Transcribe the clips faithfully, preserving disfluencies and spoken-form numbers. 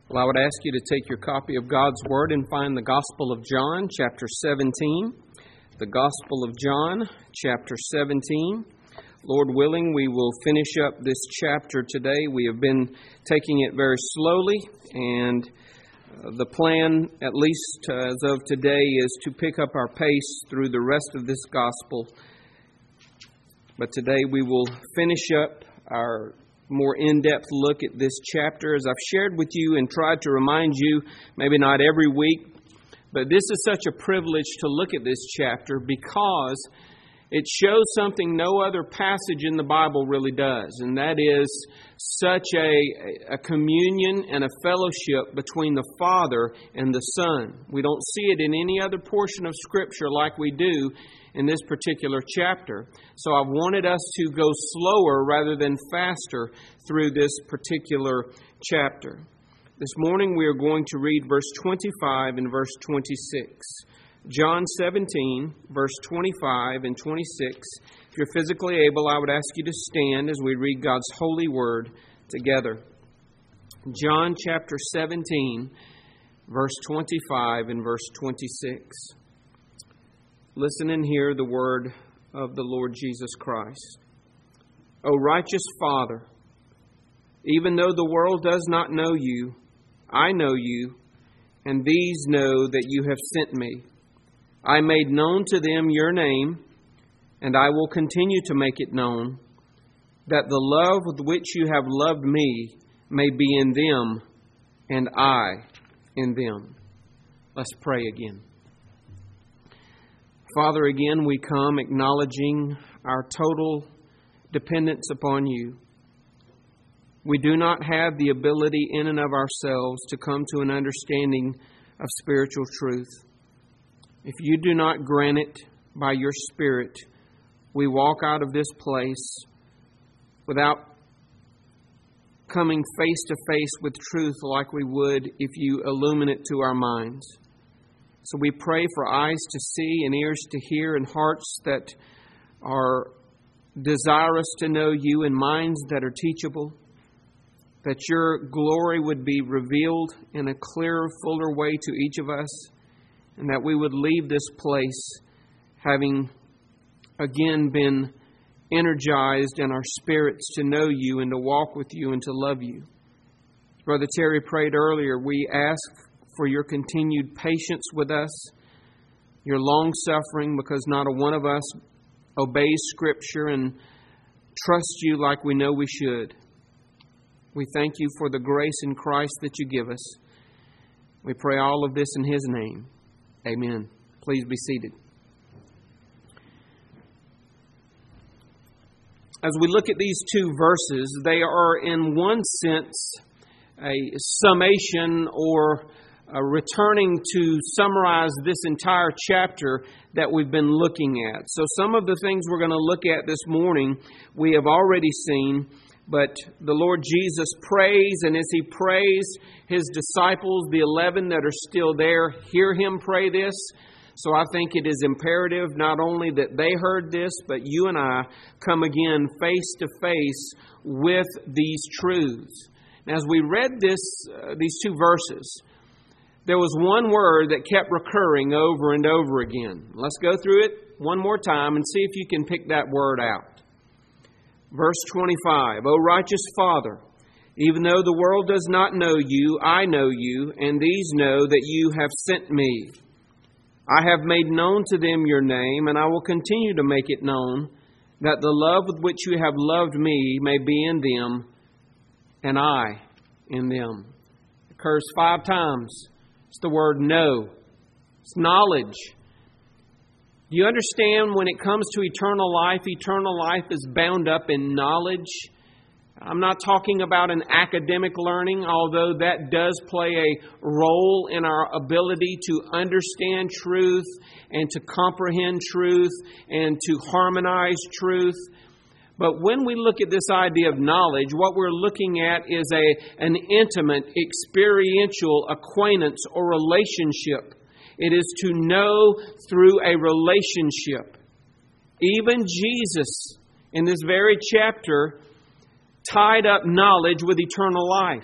Well, I would ask you to take your copy of God's Word and find the Gospel of John, chapter seventeen. The Gospel of John, chapter seventeen. Lord willing, we will finish up this chapter today. We have been taking it very slowly, and uh, the plan, at least as of today, is to pick up our pace through the rest of this Gospel. But today we will finish up our more in-depth look at this chapter. As I've shared with you and tried to remind you, maybe not every week, but this is such a privilege to look at this chapter because it shows something no other passage in the Bible really does, and that is such a, a communion and a fellowship between the Father and the Son. We don't see it in any other portion of Scripture like we do in this particular chapter. So I've wanted us to go slower rather than faster through this particular chapter. This morning we are going to read verse twenty-five and verse twenty-six. John seventeen, verse twenty-five and twenty-six. If you're physically able, I would ask you to stand as we read God's holy word together. John chapter seventeen, verse twenty-five and verse twenty-six. Listen and hear the word of the Lord Jesus Christ. O righteous Father, even though the world does not know you, I know you, and these know that you have sent me. I made known to them your name, and I will continue to make it known, that the love with which you have loved me may be in them, and I in them. Let's pray again. Father, again we come acknowledging our total dependence upon you. We do not have the ability in and of ourselves to come to an understanding of spiritual truth. If you do not grant it by your Spirit, we walk out of this place without coming face to face with truth like we would if you illumine it to our minds. So we pray for eyes to see and ears to hear and hearts that are desirous to know you and minds that are teachable, that your glory would be revealed in a clearer, fuller way to each of us, and that we would leave this place having again been energized in our spirits to know you and to walk with you and to love you. Brother Terry prayed earlier, we ask for your continued patience with us, your long-suffering, because not a one of us obeys Scripture and trusts you like we know we should. We thank you for the grace in Christ that you give us. We pray all of this in His name. Amen. Please be seated. As we look at these two verses, they are in one sense a summation or a returning to summarize this entire chapter that we've been looking at. So some of the things we're going to look at this morning we have already seen, but the Lord Jesus prays, and as He prays, His disciples, the eleven that are still there, hear Him pray this. So I think it is imperative not only that they heard this, but you and I come again face to face with these truths. Now, as we read this, uh, these two verses, there was one word that kept recurring over and over again. Let's go through it one more time and see if you can pick that word out. Verse twenty-five, O righteous Father, even though the world does not know you, I know you, and these know that you have sent me. I have made known to them your name, and I will continue to make it known, that the love with which you have loved me may be in them, and I in them. It occurs five times. It's the word know. It's knowledge. Do you understand when it comes to eternal life, eternal life is bound up in knowledge? I'm not talking about an academic learning, although that does play a role in our ability to understand truth and to comprehend truth and to harmonize truth. But when we look at this idea of knowledge, what we're looking at is a, an intimate, experiential acquaintance or relationship. It is to know through a relationship. Even Jesus, in this very chapter, tied up knowledge with eternal life.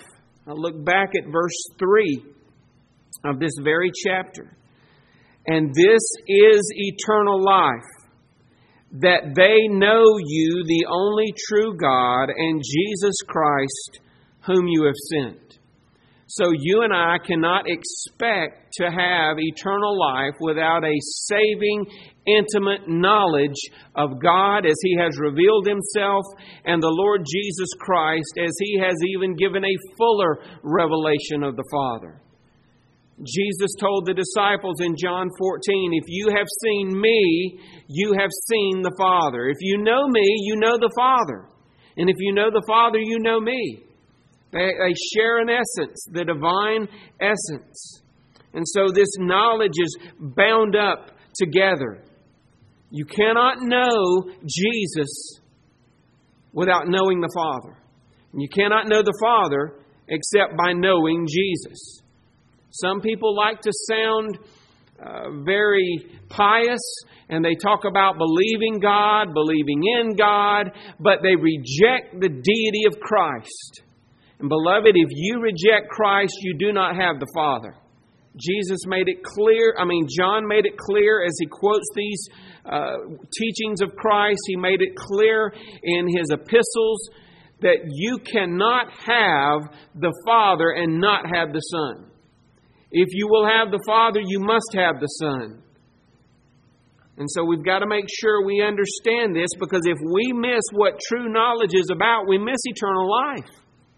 Now look back at verse three of this very chapter. And this is eternal life, that they know you, the only true God, and Jesus Christ, whom you have sent. So you and I cannot expect to have eternal life without a saving, intimate knowledge of God as He has revealed Himself, and the Lord Jesus Christ as He has even given a fuller revelation of the Father. Jesus told the disciples in John fourteen, if you have seen me, you have seen the Father. If you know me, you know the Father. And if you know the Father, you know me. They, they share an essence, the divine essence. And so this knowledge is bound up together. You cannot know Jesus without knowing the Father. And you cannot know the Father except by knowing Jesus. Some people like to sound uh, very pious, and they talk about believing God, believing in God, but they reject the deity of Christ. And beloved, if you reject Christ, you do not have the Father. Jesus made it clear, I mean, John made it clear as he quotes these uh, teachings of Christ. He made it clear in his epistles that you cannot have the Father and not have the Son. If you will have the Father, you must have the Son. And so we've got to make sure we understand this, because if we miss what true knowledge is about, we miss eternal life.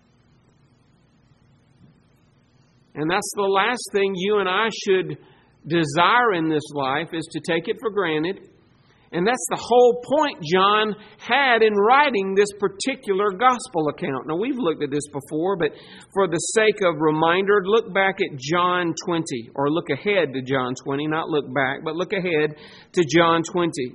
And that's the last thing you and I should desire in this life, is to take it for granted. And that's the whole point John had in writing this particular gospel account. Now, we've looked at this before, but for the sake of reminder, look back at John twenty, or look ahead to John twenty, not look back, but look ahead to John twenty.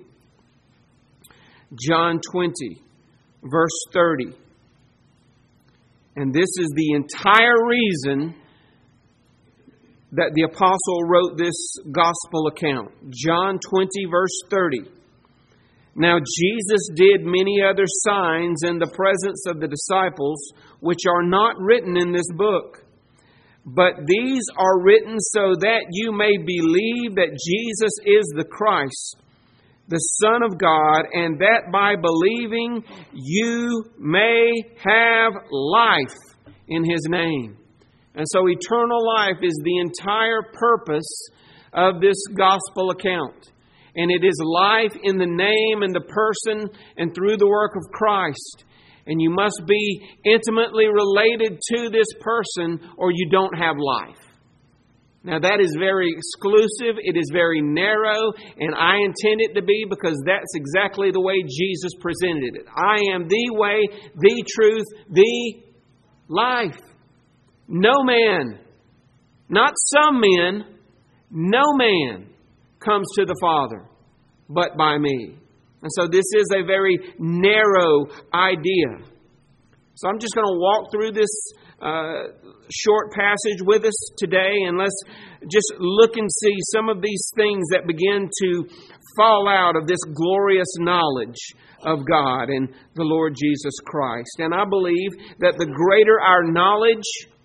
John twenty, verse thirty. And this is the entire reason that the apostle wrote this gospel account. John twenty, verse thirty. Now Jesus did many other signs in the presence of the disciples, which are not written in this book. But these are written so that you may believe that Jesus is the Christ, the Son of God, and that by believing you may have life in His name. And so eternal life is the entire purpose of this gospel account. And it is life in the name and the person and through the work of Christ. And you must be intimately related to this person, or you don't have life. Now that is very exclusive. It is very narrow. And I intend it to be, because that's exactly the way Jesus presented it. I am the way, the truth, the life. No man, not some men, no man comes to the Father but by me. And so this is a very narrow idea. So I'm just going to walk through this uh, short passage with us today, and let's just look and see some of these things that begin to fall out of this glorious knowledge of God and the Lord Jesus Christ. And I believe that the greater our knowledge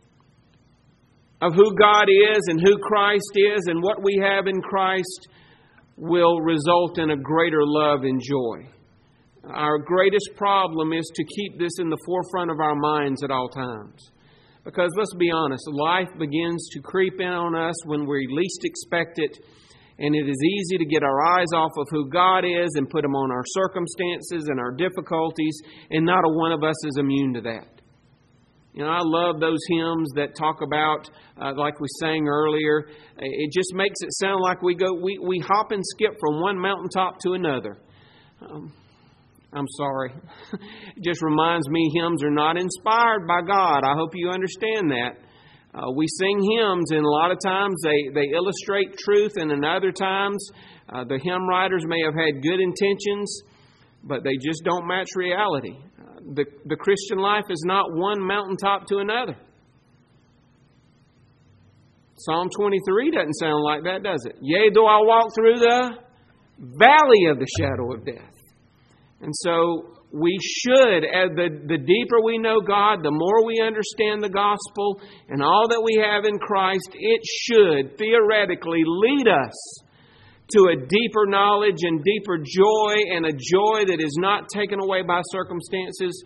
of who God is and who Christ is and what we have in Christ will result in a greater love and joy. Our greatest problem is to keep this in the forefront of our minds at all times. Because let's be honest, life begins to creep in on us when we least expect it. And it is easy to get our eyes off of who God is and put them on our circumstances and our difficulties. And not a one of us is immune to that. You know, I love those hymns that talk about, uh, like we sang earlier, it just makes it sound like we go, we, we hop and skip from one mountaintop to another. Um, I'm sorry. It just reminds me hymns are not inspired by God. I hope you understand that. Uh, we sing hymns, and a lot of times they, they illustrate truth, and in other times uh, the hymn writers may have had good intentions, but they just don't match reality. The, the Christian life is not one mountaintop to another. Psalm twenty-three doesn't sound like that, does it? Yea, though I walk through the valley of the shadow of death. And so we should, as the, the deeper we know God, the more we understand the gospel and all that we have in Christ, it should theoretically lead us to a deeper knowledge and deeper joy, and a joy that is not taken away by circumstances.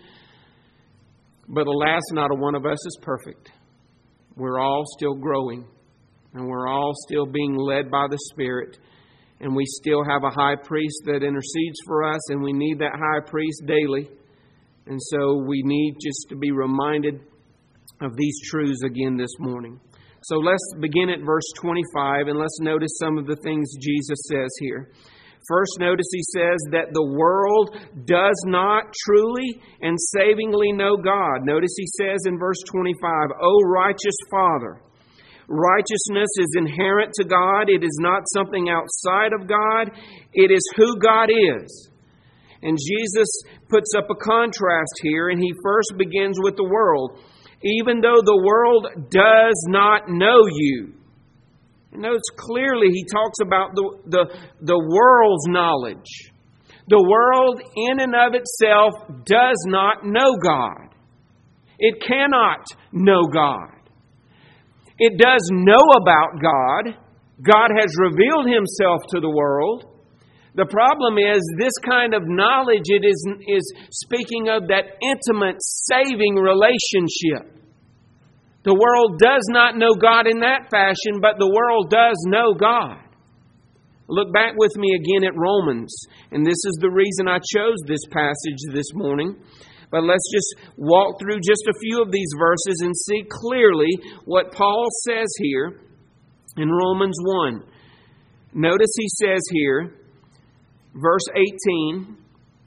But alas, not a one of us is perfect. We're all still growing, and we're all still being led by the Spirit. And we still have a high priest that intercedes for us, and we need that high priest daily. And so we need just to be reminded of these truths again this morning. So let's begin at verse twenty-five, and let's notice some of the things Jesus says here. First, notice he says that the world does not truly and savingly know God. Notice he says in verse twenty-five, O righteous Father. Righteousness is inherent to God. It is not something outside of God. It is who God is. And Jesus puts up a contrast here, and he first begins with the world. Even though the world does not know you. And notice clearly he talks about the, the, the world's knowledge. The world in and of itself does not know God. It cannot know God. It does know about God. God has revealed Himself to the world. The problem is this kind of knowledge, it is, is speaking of that intimate, saving relationship. The world does not know God in that fashion, but the world does know God. Look back with me again at Romans. And this is the reason I chose this passage this morning. But let's just walk through just a few of these verses and see clearly what Paul says here in Romans one. Notice he says here, verse eighteen,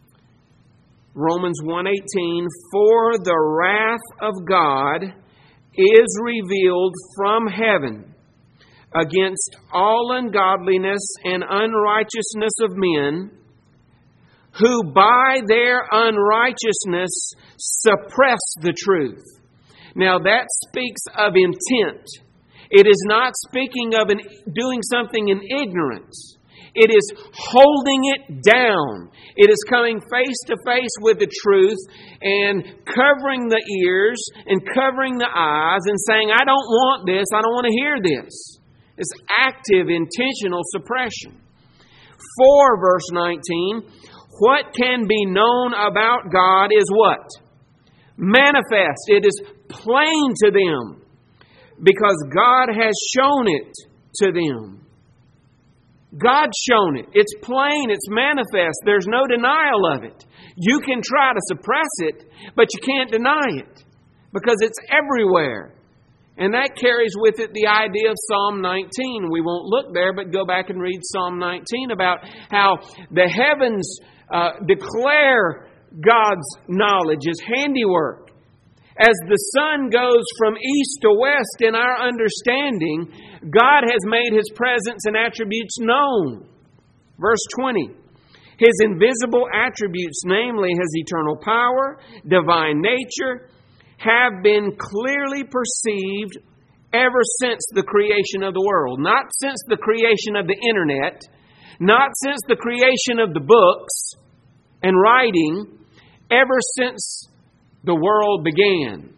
Romans one eighteen, For the wrath of God is revealed from heaven against all ungodliness and unrighteousness of men, who by their unrighteousness suppress the truth. Now that speaks of intent. It is not speaking of an, doing something in ignorance. It is holding it down. It is coming face to face with the truth and covering the ears and covering the eyes and saying, I don't want this, I don't want to hear this. It's active, intentional suppression. For, verse nineteen, what can be known about God is what? Manifest. It is plain to them because God has shown it to them. God's shown it. It's plain. It's manifest. There's no denial of it. You can try to suppress it, but you can't deny it because it's everywhere. And that carries with it the idea of Psalm nineteen. We won't look there, but go back and read Psalm nineteen about how the heavens uh, declare God's knowledge, His handiwork. As the sun goes from east to west in our understanding, God has made His presence and attributes known. Verse twenty, His invisible attributes, namely His eternal power, divine nature, have been clearly perceived ever since the creation of the world. Not since the creation of the internet, not since the creation of the books and writing, ever since the world began.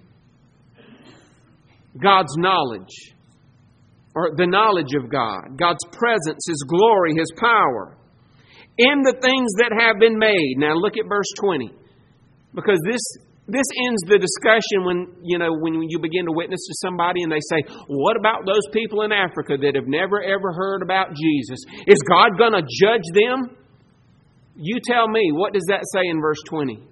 God's knowledge, or the knowledge of God, God's presence, His glory, His power, in the things that have been made. Now look at verse twenty, because this this ends the discussion when you know when you begin to witness to somebody and they say, "What about those people in Africa that have never ever heard about Jesus? Is God going to judge them?" You tell me, what does that say in verse twenty?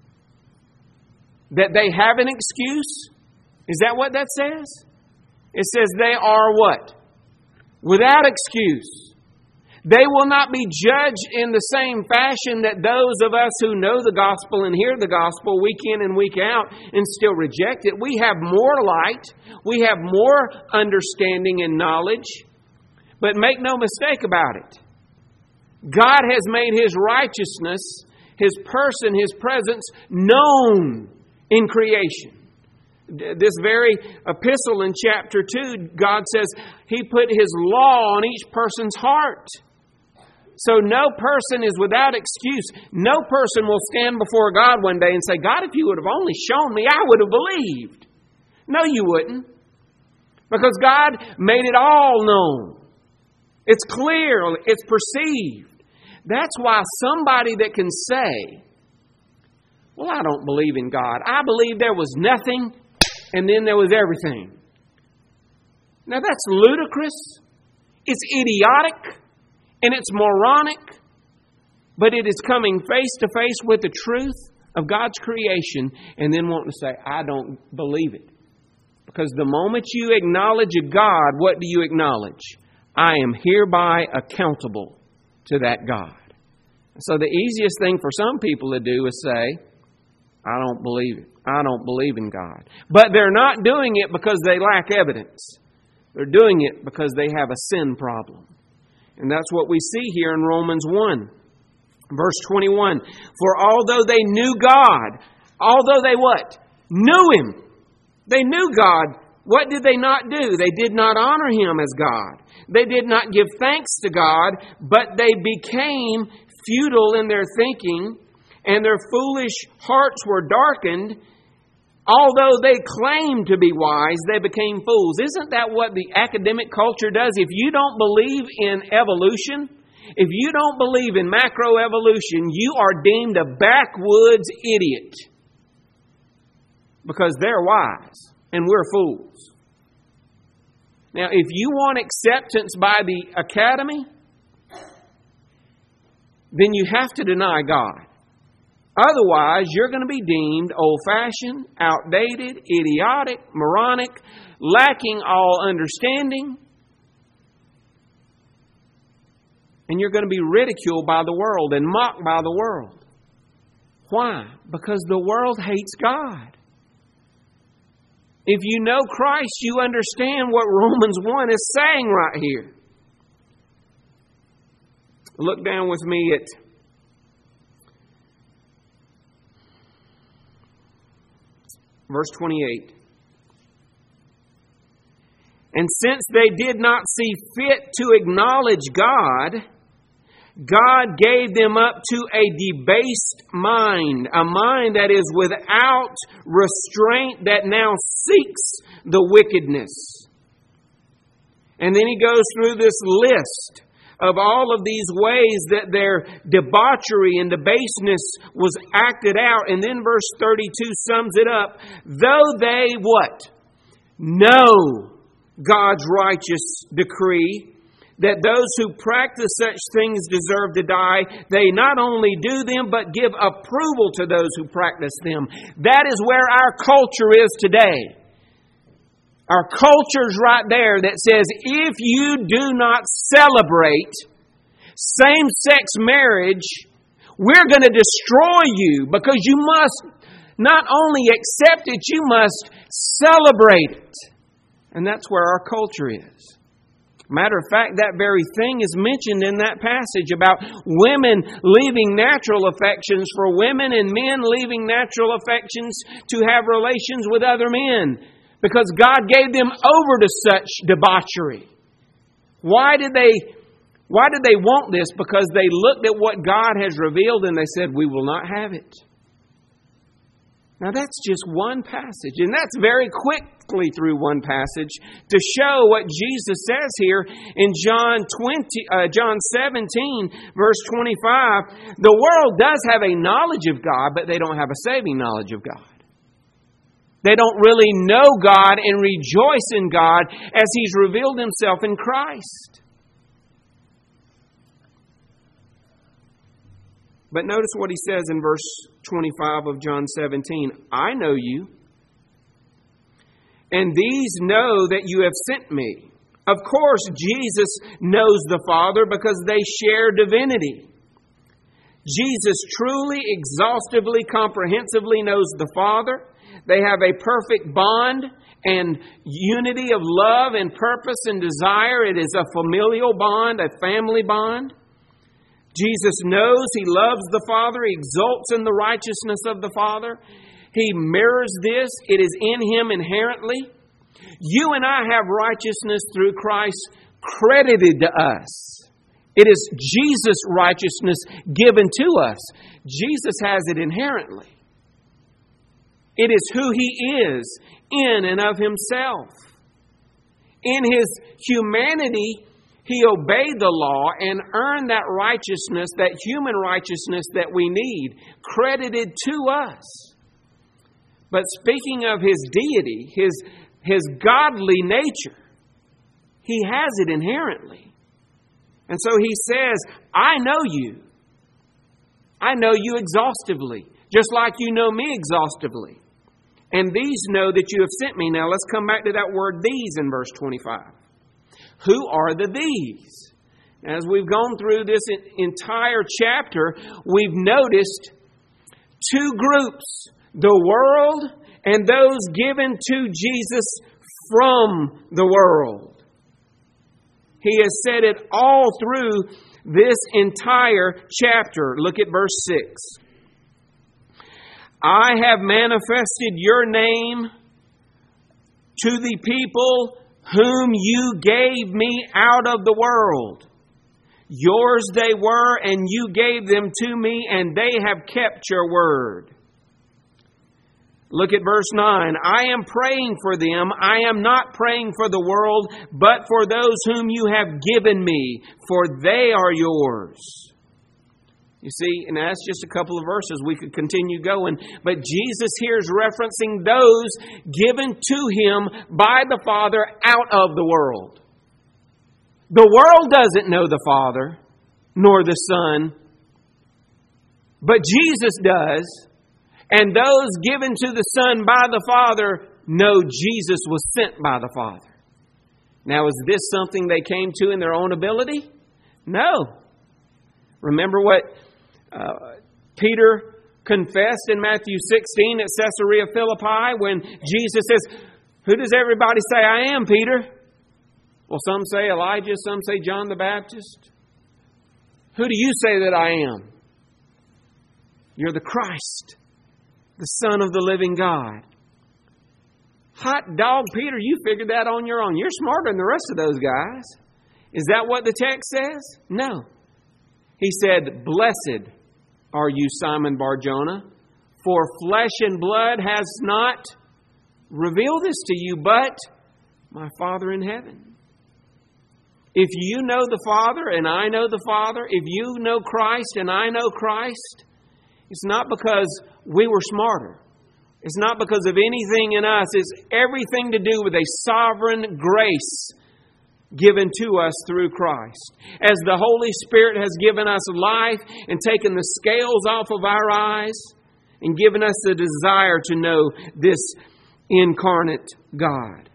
That they have an excuse? Is that what that says? It says they are what? Without excuse. They will not be judged in the same fashion that those of us who know the gospel and hear the gospel week in and week out and still reject it. We have more light. We have more understanding and knowledge. But make no mistake about it. God has made His righteousness, His person, His presence known in creation. This very epistle in chapter two, God says He put His law on each person's heart. So no person is without excuse. No person will stand before God one day and say, God, if you would have only shown me, I would have believed. No, you wouldn't. Because God made it all known. It's clear. It's perceived. That's why somebody that can say, well, I don't believe in God. I believe there was nothing and then there was everything. Now that's ludicrous. It's idiotic. And it's moronic. But it is coming face to face with the truth of God's creation and then wanting to say, I don't believe it. Because the moment you acknowledge a God, what do you acknowledge? I am hereby accountable to that God. So the easiest thing for some people to do is say, I don't believe it. I don't believe in God. But they're not doing it because they lack evidence. They're doing it because they have a sin problem. And that's what we see here in Romans one. Verse twenty-one. For although they knew God, although they what? Knew Him. They knew God. What did they not do? They did not honor Him as God. They did not give thanks to God, but they became futile in their thinking, and their foolish hearts were darkened. Although they claimed to be wise, they became fools. Isn't that what the academic culture does? If you don't believe in evolution, if you don't believe in macroevolution, you are deemed a backwoods idiot. Because they're wise and we're fools. Now, if you want acceptance by the academy, then you have to deny God. Otherwise, you're going to be deemed old-fashioned, outdated, idiotic, moronic, lacking all understanding. And you're going to be ridiculed by the world and mocked by the world. Why? Because the world hates God. If you know Christ, you understand what Romans one is saying right here. Look down with me at verse twenty-eight. And since they did not see fit to acknowledge God, God gave them up to a debased mind, a mind that is without restraint, that now seeks the wickedness. And then he goes through this list of all of these ways that their debauchery and debaseness was acted out. And then verse thirty-two sums it up. Though they what? Know God's righteous decree, that those who practice such things deserve to die, they not only do them, but give approval to those who practice them. That is where our culture is today. Our culture's right there that says, if you do not celebrate same-sex marriage, we're going to destroy you, because you must not only accept it, you must celebrate it. And that's where our culture is. Matter of fact, that very thing is mentioned in that passage about women leaving natural affections for women and men leaving natural affections to have relations with other men, because God gave them over to such debauchery. Why did they, why did they want this? Because they looked at what God has revealed and they said, we will not have it. Now that's just one passage, and that's very quickly through one passage to show what Jesus says here in John twenty, uh, John seventeen, verse twenty-five. The world does have a knowledge of God, but they don't have a saving knowledge of God. They don't really know God and rejoice in God as He's revealed Himself in Christ. But notice what He says in verse twenty-five of John seventeen. I know you, and these know that you have sent me. Of course, Jesus knows the Father because they share divinity. Jesus truly, exhaustively, comprehensively knows the Father. They have a perfect bond and unity of love and purpose and desire. It is a familial bond, a family bond. Jesus knows He loves the Father. He exults in the righteousness of the Father. He mirrors this. It is in Him inherently. You and I have righteousness through Christ credited to us. It is Jesus' righteousness given to us. Jesus has it inherently. It is who He is in and of Himself. In His humanity, He obeyed the law and earned that righteousness, that human righteousness that we need, credited to us. But speaking of His deity, His, His godly nature, He has it inherently. And so He says, I know you. I know you exhaustively, just like you know me exhaustively. And these know that you have sent me. Now let's come back to that word these in verse twenty-five. Who are the these? As we've gone through this entire chapter, we've noticed two groups. The world and those given to Jesus from the world. He has said it all through this entire chapter. Look at verse six. I have manifested your name to the people whom you gave me out of the world. Yours they were, and you gave them to me, and they have kept your word. Look at verse nine. I am praying for them. I am not praying for the world, but for those whom you have given me, for they are yours. You see, and that's just a couple of verses. We could continue going. But Jesus here is referencing those given to Him by the Father out of the world. The world doesn't know the Father, nor the Son, but Jesus does. And those given to the Son by the Father know Jesus was sent by the Father. Now, is this something they came to in their own ability? No. Remember what uh, Peter confessed in Matthew sixteen at Caesarea Philippi when Jesus says, who does everybody say I am, Peter? Well, some say Elijah, some say John the Baptist. Who do you say that I am? You're the Christ, the Son of the living God. Hot dog, Peter, you figured that on your own. You're smarter than the rest of those guys. Is that what the text says? No. He said, blessed are you, Simon Bar-Jonah, for flesh and blood has not revealed this to you, but my Father in heaven. If you know the Father and I know the Father, if you know Christ and I know Christ, it's not because we were smarter. It's not because of anything in us. It's everything to do with a sovereign grace given to us through Christ. As the Holy Spirit has given us life and taken the scales off of our eyes and given us the desire to know this incarnate God.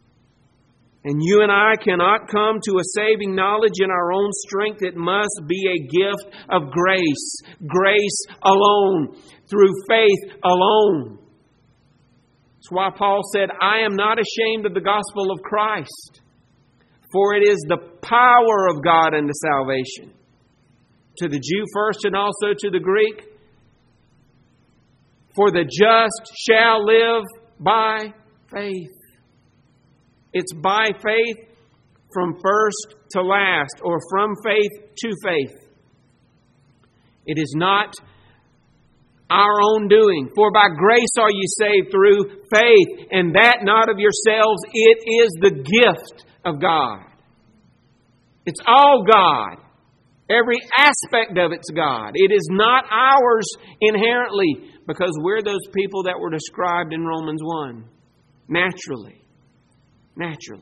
And you and I cannot come to a saving knowledge in our own strength. It must be a gift of grace. Grace alone. Through faith alone. That's why Paul said, I am not ashamed of the gospel of Christ. For it is the power of God unto salvation. To the Jew first and also to the Greek. For the just shall live by faith. It's by faith from first to last, or from faith to faith. It is not our own doing. For by grace are you saved through faith, and that not of yourselves. It is the gift of God. It's all God. Every aspect of it's God. It is not ours inherently, because we're those people that were described in Romans one. Naturally. Naturally.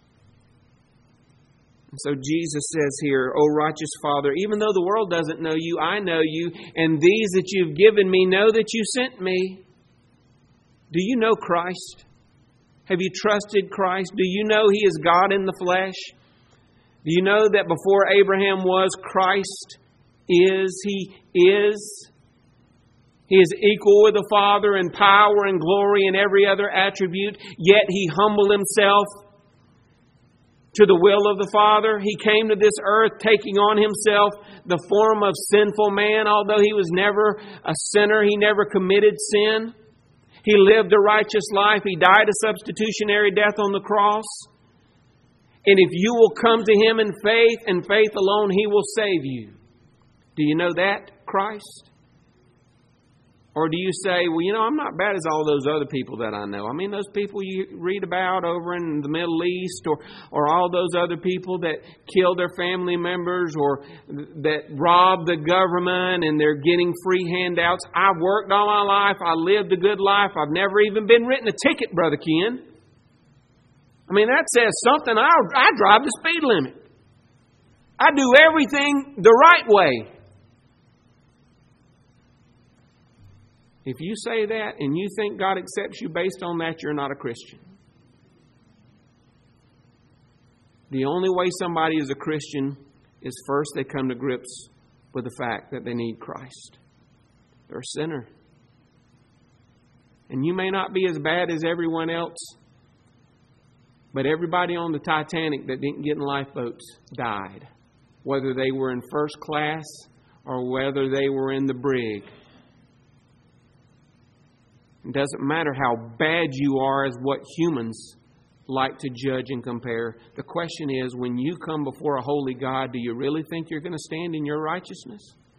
And so Jesus says here, O righteous Father, even though the world doesn't know you, I know you, and these that you've given me know that you sent me. Do you know Christ? Have you trusted Christ? Do you know He is God in the flesh? Do you know that before Abraham was, Christ is? He is. He is equal with the Father in power and glory and every other attribute. Yet He humbled Himself to the will of the Father. He came to this earth taking on Himself the form of sinful man. Although He was never a sinner, He never committed sin. He lived a righteous life. He died a substitutionary death on the cross. And if you will come to Him in faith and faith alone, He will save you. Do you know that, Christ? Or do you say, well, you know, I'm not bad as all those other people that I know. I mean, those people you read about over in the Middle East, or, or all those other people that kill their family members, or that rob the government and they're getting free handouts. I've worked all my life. I lived a good life. I've never even been written a ticket, Brother Ken. I mean, that says something. I, I drive the speed limit. I do everything the right way. If you say that and you think God accepts you based on that, you're not a Christian. The only way somebody is a Christian is first they come to grips with the fact that they need Christ. They're a sinner. And you may not be as bad as everyone else, but everybody on the Titanic that didn't get in lifeboats died. Whether they were in first class or whether they were in the brig. It doesn't matter how bad you are as what humans like to judge and compare. The question is, when you come before a holy God, do you really think you're going to stand in your righteousness?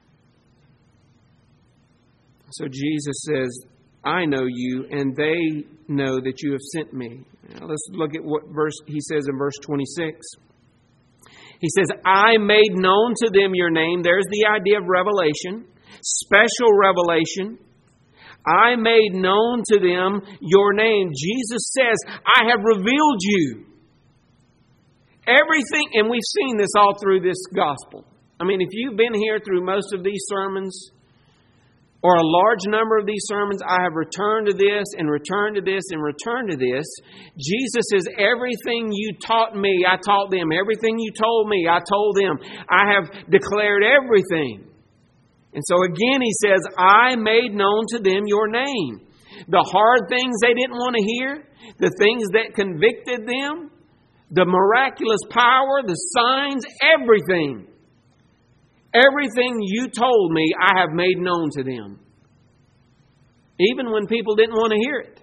So Jesus says, I know you, and they know that you have sent me. Now let's look at what verse he says in verse twenty-six. He says, I made known to them your name. There's the idea of revelation, special revelation. I made known to them your name. Jesus says, I have revealed you. Everything, and we've seen this all through this gospel. I mean, if you've been here through most of these sermons, or a large number of these sermons, I have returned to this and returned to this and returned to this. Jesus says, everything you taught me, I taught them. Everything you told me, I told them. I have declared everything. And so again, he says, I made known to them your name. The hard things they didn't want to hear, the things that convicted them, the miraculous power, the signs, everything. Everything you told me, I have made known to them. Even when people didn't want to hear it.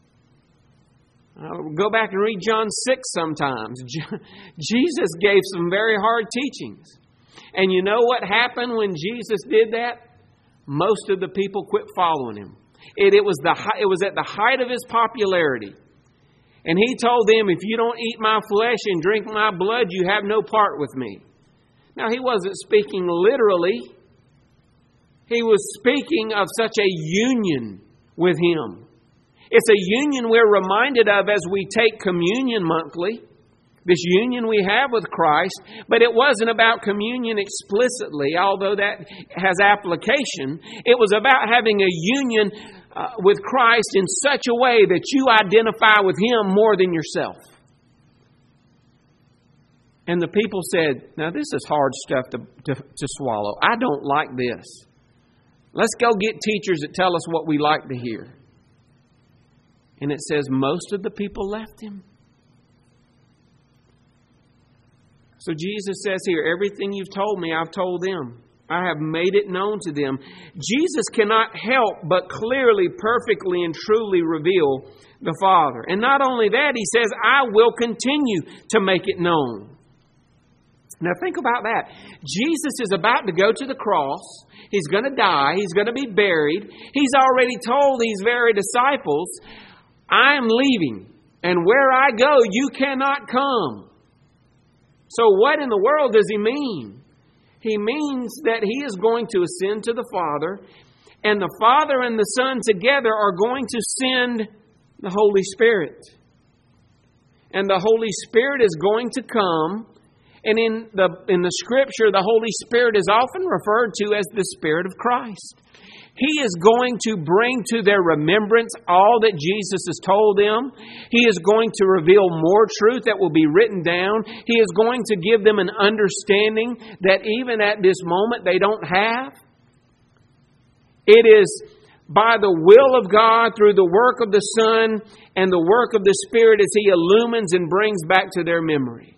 I'll go back and read John six sometimes. Jesus gave some very hard teachings. And you know what happened when Jesus did that? Most of the people quit following Him. It, it was the it was at the height of His popularity. And He told them, if you don't eat my flesh and drink my blood, you have no part with me. Now, He wasn't speaking literally. He was speaking of such a union with Him. It's a union we're reminded of as we take communion monthly. This union we have with Christ. But it wasn't about communion explicitly, although that has application. It was about having a union uh, with Christ in such a way that you identify with Him more than yourself. And the people said, now this is hard stuff to, to, to swallow. I don't like this. Let's go get teachers that tell us what we like to hear. And it says most of the people left Him. So Jesus says here, everything you've told me, I've told them. I have made it known to them. Jesus cannot help but clearly, perfectly, and truly reveal the Father. And not only that, He says, I will continue to make it known. Now think about that. Jesus is about to go to the cross. He's going to die. He's going to be buried. He's already told these very disciples, I am leaving. And where I go, you cannot come. So what in the world does He mean? He means that He is going to ascend to the Father. And the Father and the Son together are going to send the Holy Spirit. And the Holy Spirit is going to come. And in the in the Scripture, the Holy Spirit is often referred to as the Spirit of Christ. He is going to bring to their remembrance all that Jesus has told them. He is going to reveal more truth that will be written down. He is going to give them an understanding that even at this moment they don't have. It is by the will of God, through the work of the Son and the work of the Spirit, as He illumines and brings back to their memory.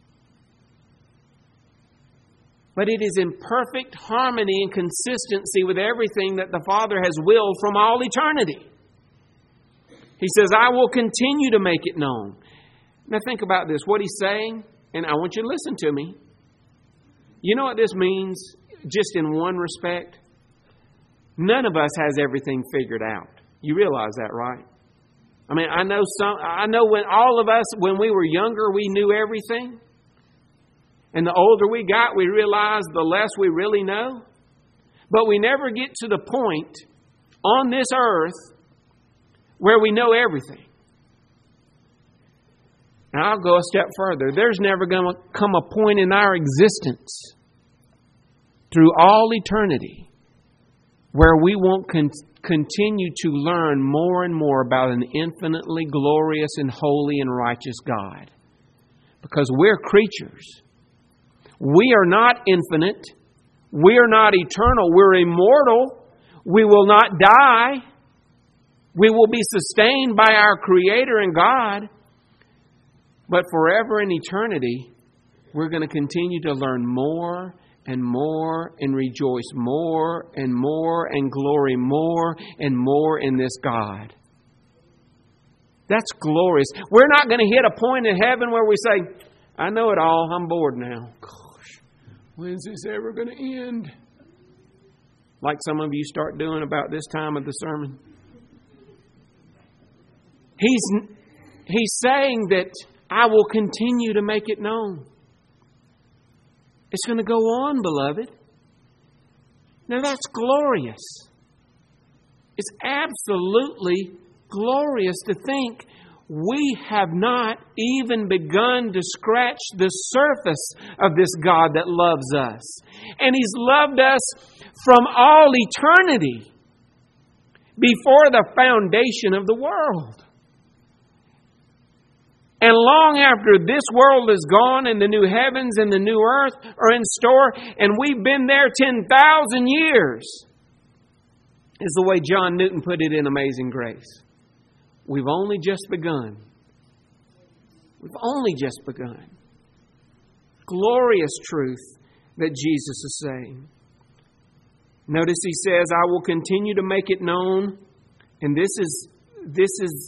But it is in perfect harmony and consistency with everything that the Father has willed from all eternity. He says, I will continue to make it known. Now think about this. What He's saying, and I want you to listen to me. You know what this means, just in one respect? None of us has everything figured out. You realize that, right? I mean, I know some. I know when all of us, when we were younger, we knew everything. And the older we got, we realized the less we really know. But we never get to the point on this earth where we know everything. Now, I'll go a step further. There's never going to come a point in our existence through all eternity where we won't con- continue to learn more and more about an infinitely glorious and holy and righteous God. Because we're creatures. We are not infinite. We are not eternal. We're immortal. We will not die. We will be sustained by our Creator and God. But forever in eternity, we're going to continue to learn more and more and rejoice more and more and glory more and more in this God. That's glorious. We're not going to hit a point in heaven where we say, I know it all. I'm bored now. Gosh, when's this ever going to end? Like some of you start doing about this time of the sermon. He's, he's saying that I will continue to make it known. It's going to go on, beloved. Now that's glorious. It's absolutely glorious to think we have not even begun to scratch the surface of this God that loves us. And He's loved us from all eternity, before the foundation of the world. And long after this world is gone and the new heavens and the new earth are in store, and we've been there ten thousand years, is the way John Newton put it in Amazing Grace. We've only just begun. We've only just begun. Glorious truth that Jesus is saying. Notice He says, I will continue to make it known. And this is, this is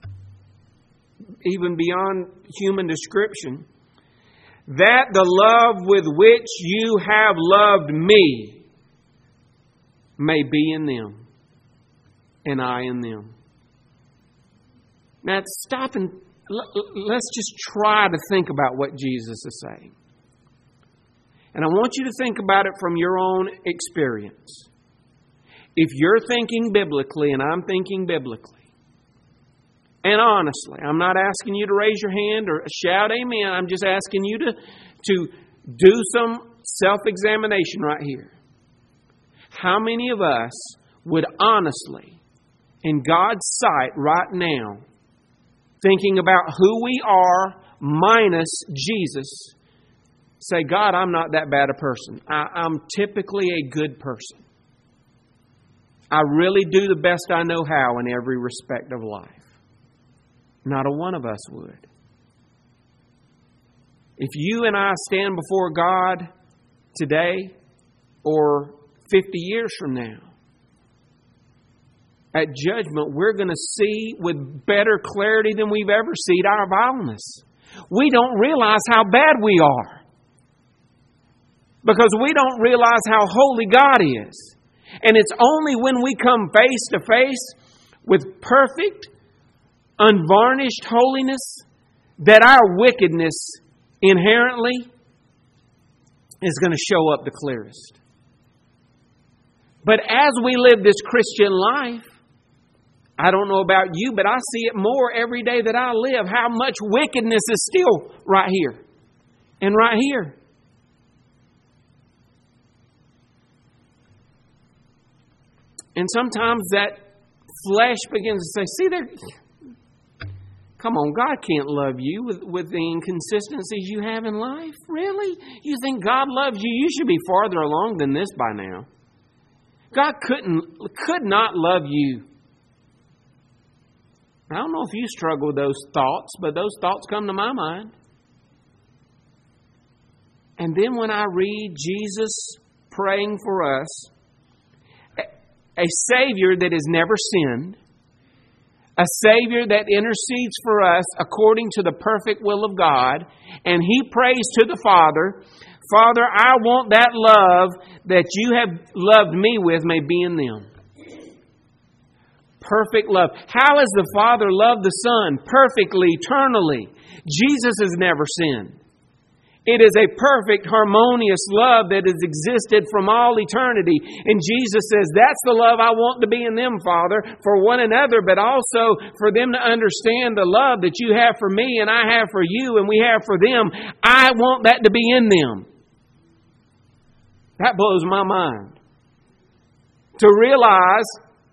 even beyond human description. That the love with which you have loved me may be in them, and I in them. Now stop and let's just try to think about what Jesus is saying. And I want you to think about it from your own experience. If you're thinking biblically and I'm thinking biblically, and honestly, I'm not asking you to raise your hand or shout amen. I'm just asking you to, to do some self-examination right here. How many of us would honestly, in God's sight right now, thinking about who we are minus Jesus, say, God, I'm not that bad a person. I, I'm typically a good person. I really do the best I know how in every respect of life. Not a one of us would. If you and I stand before God today or fifty years from now, at judgment, we're going to see with better clarity than we've ever seen our vileness. We don't realize how bad we are, because we don't realize how holy God is. And it's only when we come face to face with perfect, unvarnished holiness that our wickedness inherently is going to show up the clearest. But as we live this Christian life, I don't know about you, but I see it more every day that I live, how much wickedness is still right here and right here. And sometimes that flesh begins to say, see, there, come on, God can't love you with, with the inconsistencies you have in life. Really? You think God loves you? You should be farther along than this by now. God couldn't, could not love you. I don't know if you struggle with those thoughts, but those thoughts come to my mind. And then when I read Jesus praying for us, a Savior that has never sinned, a Savior that intercedes for us according to the perfect will of God, and he prays to the Father, Father, I want that love that you have loved me with may be in them. Perfect love. How has the Father loved the Son? Perfectly, eternally. Jesus has never sinned. It is a perfect, harmonious love that has existed from all eternity. And Jesus says, that's the love I want to be in them, Father, for one another, but also for them to understand the love that you have for me and I have for you and we have for them. I want that to be in them. That blows my mind. To realize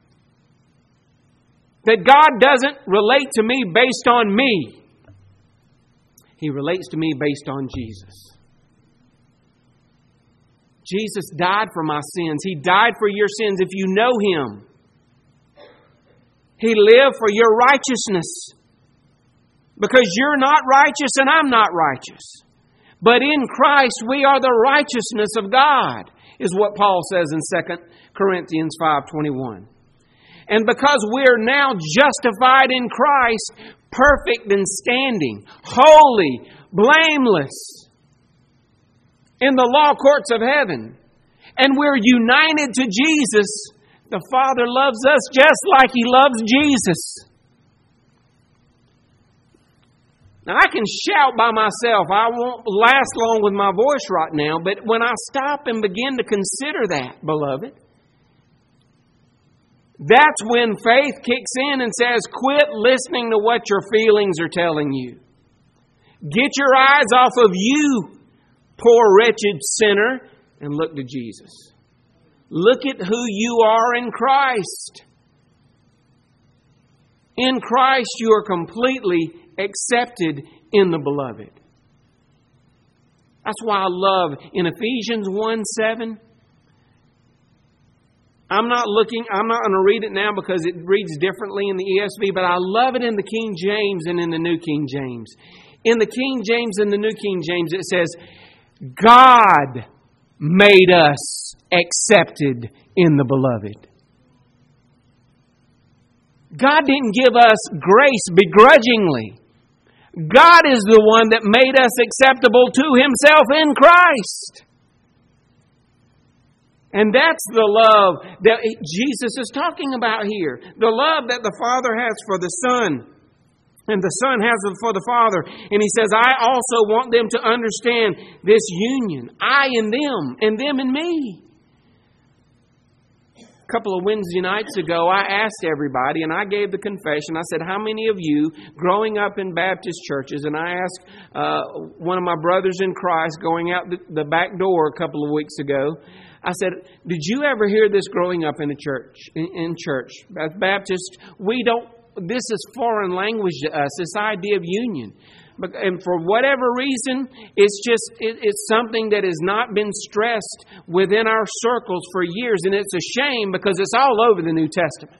that God doesn't relate to me based on me. He relates to me based on Jesus. Jesus died for my sins. He died for your sins if you know Him. He lived for your righteousness. Because you're not righteous and I'm not righteous. But in Christ we are the righteousness of God, is what Paul says in Second Corinthians five twenty-one. And because we are now justified in Christ, perfect in standing, holy, blameless in the law courts of heaven, and we're united to Jesus, the Father loves us just like He loves Jesus. Now, I can shout by myself. I won't last long with my voice right now, but when I stop and begin to consider that, beloved, that's when faith kicks in and says, quit listening to what your feelings are telling you. Get your eyes off of you, poor wretched sinner, and look to Jesus. Look at who you are in Christ. In Christ you are completely accepted in the Beloved. That's why I love in Ephesians one seven. I'm not looking, I'm not going to read it now because it reads differently in the E S V, but I love it in the King James and in the New King James. In the King James and the New King James, it says, God made us accepted in the Beloved. God didn't give us grace begrudgingly. God is the one that made us acceptable to Himself in Christ. And that's the love that Jesus is talking about here. The love that the Father has for the Son. And the Son has for the Father. And He says, I also want them to understand this union. I in them, and them in me. A couple of Wednesday nights ago, I asked everybody, and I gave the confession. I said, how many of you growing up in Baptist churches, and I asked uh, one of my brothers in Christ going out the, the back door a couple of weeks ago, I said, did you ever hear this growing up in a church? In, in church, as Baptists, we don't, this is foreign language to us, this idea of union. And for whatever reason, it's just, it, it's something that has not been stressed within our circles for years. And it's a shame because it's all over the New Testament.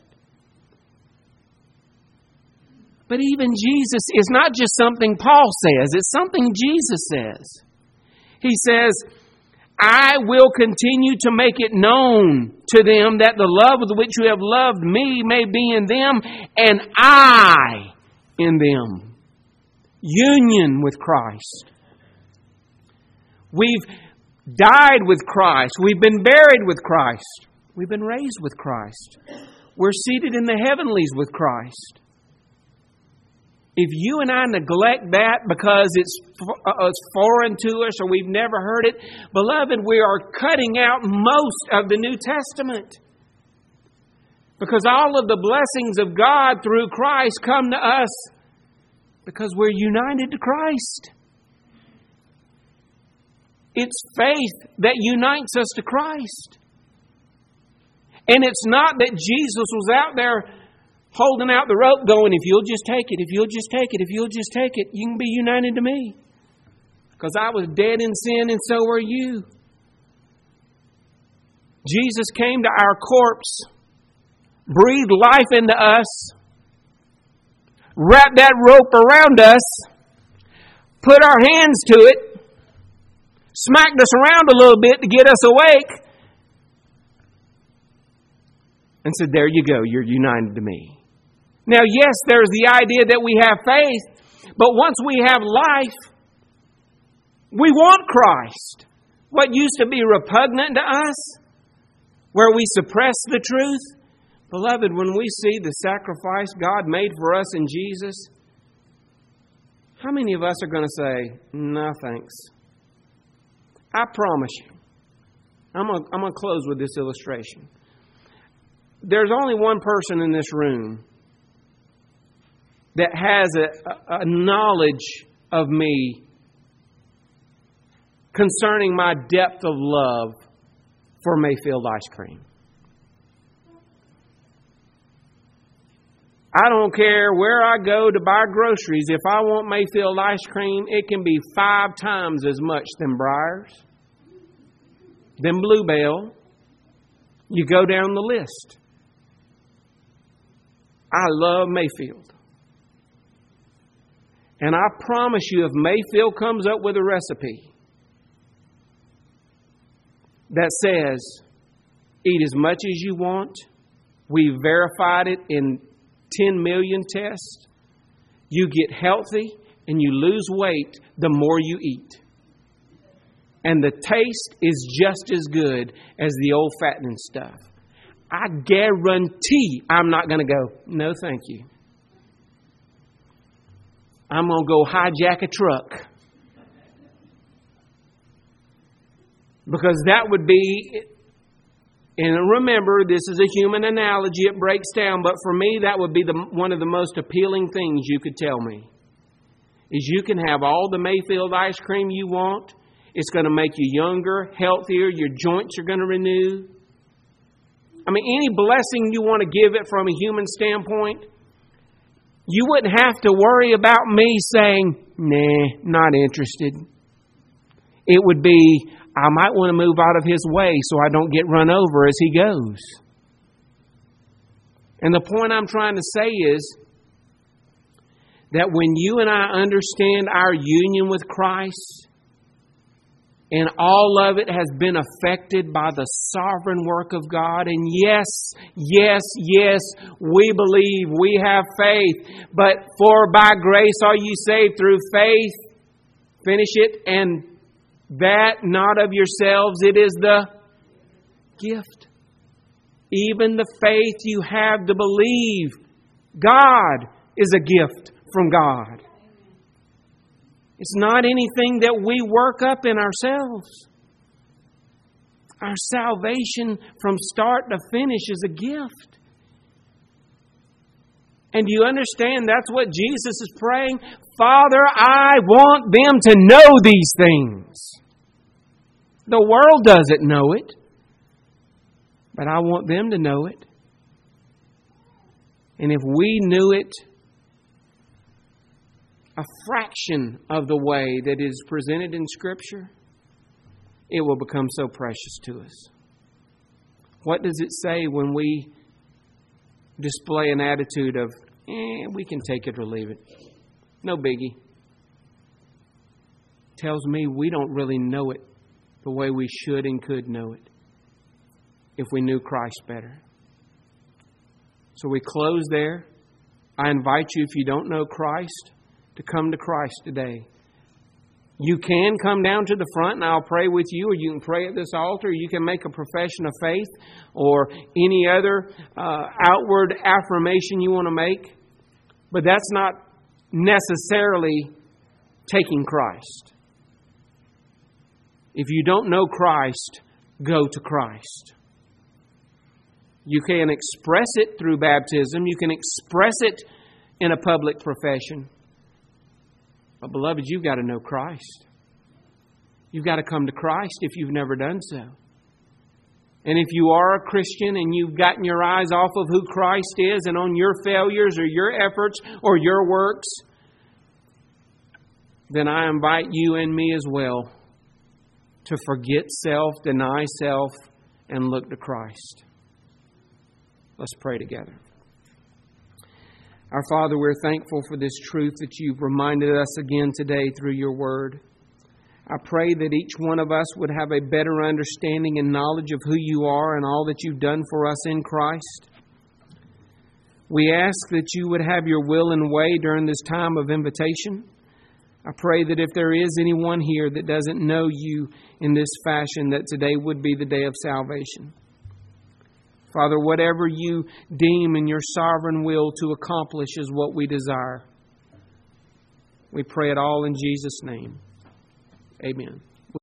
But even Jesus is not just something Paul says, it's something Jesus says. He says, I will continue to make it known to them that the love with which you have loved me may be in them and I in them. Union with Christ. We've died with Christ. We've been buried with Christ. We've been raised with Christ. We're seated in the heavenlies with Christ. If you and I neglect that because it's, uh, it's foreign to us or we've never heard it, beloved, we are cutting out most of the New Testament. Because all of the blessings of God through Christ come to us because we're united to Christ. It's faith that unites us to Christ. And it's not that Jesus was out there holding out the rope going, if you'll just take it, if you'll just take it, if you'll just take it, you can be united to me. Because I was dead in sin and so are you. Jesus came to our corpse, breathed life into us, wrapped that rope around us, put our hands to it, smacked us around a little bit to get us awake, and said, there you go, you're united to me. Now, yes, there's the idea that we have faith, but once we have life, We want Christ. What used to be repugnant to us, where we suppress the truth, beloved, when we see the sacrifice God made for us in Jesus, how many of us are going to say, no thanks? I promise you. I'm going, to, I'm going to close with this illustration. There's only one person in this room that has a, a knowledge of me concerning my depth of love for Mayfield ice cream. I don't care where I go to buy groceries. If I want Mayfield ice cream, it can be five times as much than Breyers, than Bluebell. You go down the list. I love Mayfield. And I promise you, if Mayfield comes up with a recipe that says, eat as much as you want, we verified it in ten million tests, you get healthy and you lose weight the more you eat. And the taste is just as good as the old fattening stuff. I guarantee I'm not going to go, no thank you. I'm going to go hijack a truck. Because that would be, and remember, this is a human analogy, it breaks down, but for me, that would be the, one of the most appealing things you could tell me. Is you can have all the Mayfield ice cream you want. It's going to make you younger, healthier, your joints are going to renew. I mean, any blessing you want to give it from a human standpoint, you wouldn't have to worry about me saying, nah, not interested. It would be, I might want to move out of his way so I don't get run over as he goes. And the point I'm trying to say is that when you and I understand our union with Christ, and all of it has been affected by the sovereign work of God. And yes, yes, yes, we believe, we have faith. But for by grace are you saved through faith. Finish it. And that not of yourselves, it is the gift. Even the faith you have to believe God is a gift from God. It's not anything that we work up in ourselves. Our salvation from start to finish is a gift. And you understand that's what Jesus is praying? Father, I want them to know these things. The world doesn't know it, but I want them to know it. And if we knew it a fraction of the way that is presented in Scripture, it will become so precious to us. What does it say when we display an attitude of, eh, we can take it or leave it? No biggie. Tells me we don't really know it the way we should and could know it if we knew Christ better. So we close there. I invite you, if you don't know Christ, to come to Christ today. You can come down to the front and I'll pray with you, or you can pray at this altar, or you can make a profession of faith, or any other uh, outward affirmation you want to make. But that's not necessarily taking Christ. If you don't know Christ, go to Christ. You can express it through baptism. You can express it in a public profession. But beloved, you've got to know Christ. You've got to come to Christ if you've never done so. And if you are a Christian and you've gotten your eyes off of who Christ is and on your failures or your efforts or your works, then I invite you and me as well to forget self, deny self, and look to Christ. Let's pray together. Our Father, we're thankful for this truth that you've reminded us again today through your word. I pray that each one of us would have a better understanding and knowledge of who you are and all that you've done for us in Christ. We ask that you would have your will and way during this time of invitation. I pray that if there is anyone here that doesn't know You in this fashion, that today would be the day of salvation. Father, whatever You deem in Your sovereign will to accomplish is what we desire. We pray it all in Jesus' name. Amen.